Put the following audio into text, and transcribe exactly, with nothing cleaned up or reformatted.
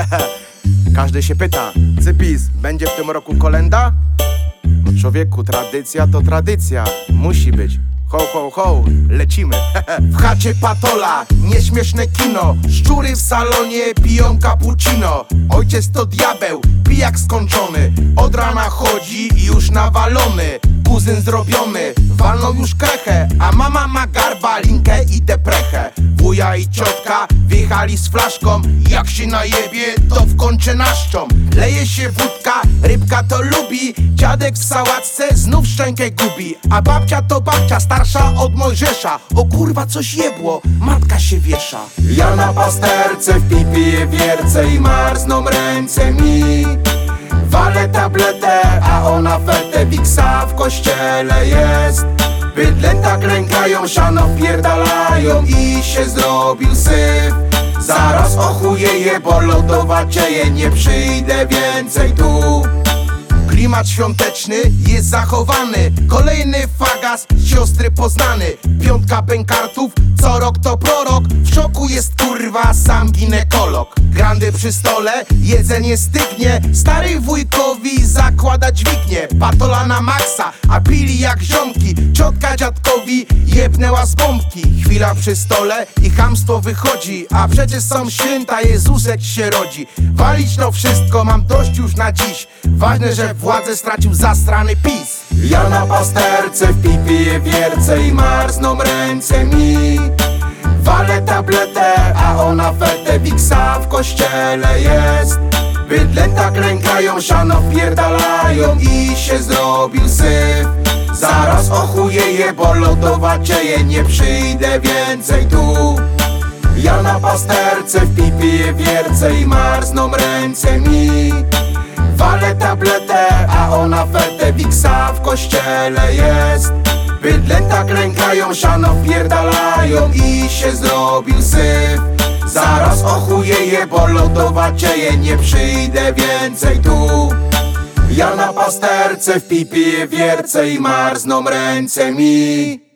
Każdy się pyta, Cypis, będzie w tym roku kolenda? No człowieku, tradycja to tradycja, musi być. Ho, ho, ho, lecimy. W chacie Patola, nieśmieszne kino. Szczury w salonie piją cappuccino. Ojciec to diabeł, pijak skończony. Od rana chodzi i już nawalony. Kuzyn zrobiony, walną już krechę. A mama ma garba, linkę i deprechę. Wuja i ciotka wjechali z flaszką. Jak się najebie, to w kącie naszczą. Leje się wódka, rybka to lubi. Dziadek w sałatce znów szczękę gubi. A babcia to babcia, starsza od Mojżesza. O kurwa, coś jebło, matka się wiesza. Ja na pasterce w pipie wiercę i marzną ręce mi. Walę tabletę, a ona fetę, wiksa w kościele jest. Bydlęta klękają, siano wpierdalają i się zrobił syf. Zaraz ochujeję, bo lodowa dzieje, nie przyjdę więcej tu. Klimat świąteczny jest zachowany. Kolejny fagas, siostry poznany. Piątka bękartów, co rok to prorok. W szoku jest kurwa sam ginekolog. Grandy przy stole, jedzenie stygnie. Stary wujkowi zakłada dźwignię. Patola na maksa, a pili jak ziomki. Ciotka dziadkowi jebnęła z bombki. Chwila przy stole i chamstwo wychodzi. A przecież są święta, Jezusek się rodzi. Walić to wszystko, mam dość już na dziś. Ważne, że władzę stracił zastrany PiS. Ja na pasterce w pipie wiercę i marzną ręce mi. Walę tabletę, a ona fetę, wiksa w kościele jest. Bydlęta klękają, siano wpierdalają i się zrobił syf. Zaraz ochujeję, bo lodowa dzieje, nie przyjdę więcej tu. Ja na pasterce w pipie wiercę i marzną ręce mi. Walę tabletę, a ona fetę, wiksa w kościele jest. Bydlęta klękają, siano wpierdalają i się zrobił syf. Zaraz ochujeję, bo lodowa dzieje, nie przyjdę więcej tu. Ja na pasterce w pipie wiercę i marzną ręce mi.